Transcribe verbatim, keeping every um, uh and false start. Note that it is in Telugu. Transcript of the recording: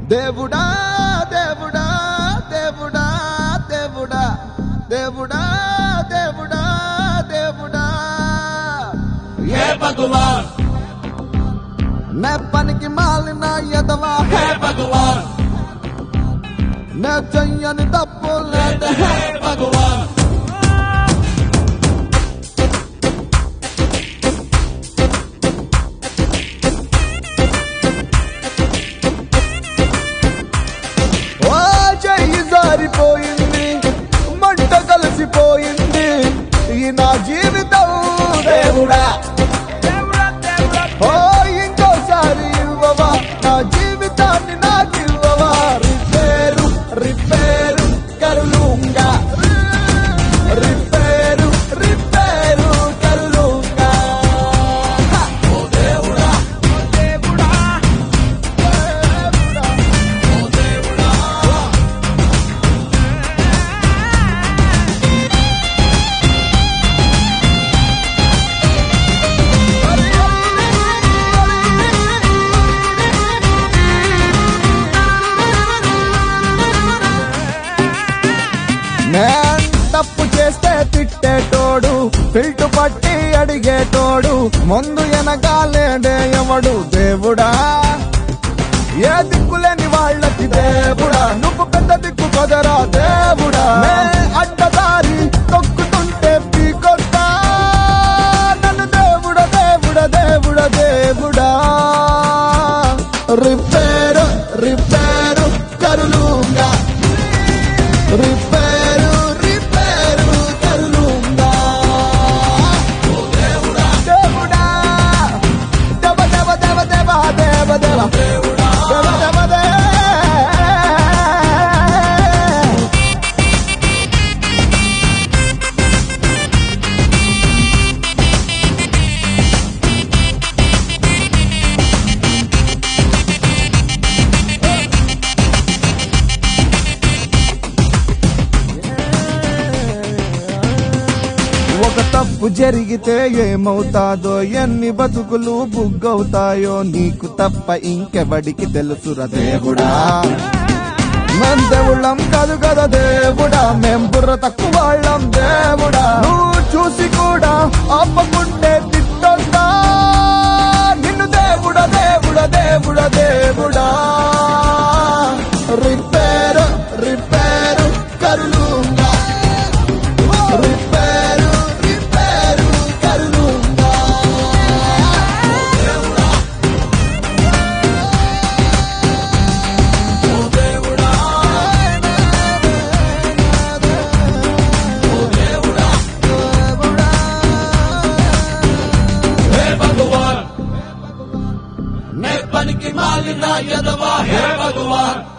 దేవుడా దేవుడా దేవుడా దేవుడా దేవుడా దేవుడా దేవుడా हे भगवान నే పనికి మాలిన యదవా हे भगवान నే చెయ్యని తప్పు లేదు हे भगवान ఓ చెయ్యి జారిపోయింది మంట కలిసిపోయింది ఈ నా జీవితం దేవుడా ఓ ఇంకోసారి ఇవ్వవా నా జీవితాన్ని నాకు ఇవ్వవా రిపేరు రిపేరు కరులుంగా రిపేరు రిపేరు కరులుంగా ఓ దేవుడా ఓ దేవుడా దేవుడా ఓ దేవుడా నేను తప్పు చేస్తే తిట్టేటోడు పిల్టు పట్టి అడిగేటోడు ముందు వెనకాలేడే ఎవడు దేవుడా ఏ దిక్కులేని వాళ్ళకి దేవుడా నువ్వు పెద్ద దిక్కు కదరా దేవుడా నే అడ్డదారి తొక్కుతుంటే పీకొస్తా నన్ను దేవుడా దేవుడా దేవుడా దేవుడా రిపేరు రిపేరు కరులుంగా రిపేరు రిపేరు కరులుంగా ఓ దేవుడా దేవుడా దేవ దేవ దేవ దేవ దేవ దేవ దేవుడా దేవ దేవ దే ఒక తప్పు జరిగితే ఏమవుతాదో ఎన్ని బతుకులు బుగ్గవుతాయో నీకు తప్ప ఇంకెవడికి తెలుసురా దేవుడా మేం దేవుళ్ళం కాదు కదా దేవుడా మేం బుర్ర తక్కువ వాళ్ళం దేవుడా నువ్వు చూసి కూడా ఆపకుంటే తిట్టొస్తా నిన్ను దేవుడా దేవుడా దేవుడా దేవుడా రిపేరు రిపేరు కరులుంగా రిపేరు రిపేరు కరులుంగా ఓ దేవుడా ఓ దేవుడా దేవుడా हे भगवान मैं पन की मालिना यदवा हे भगवान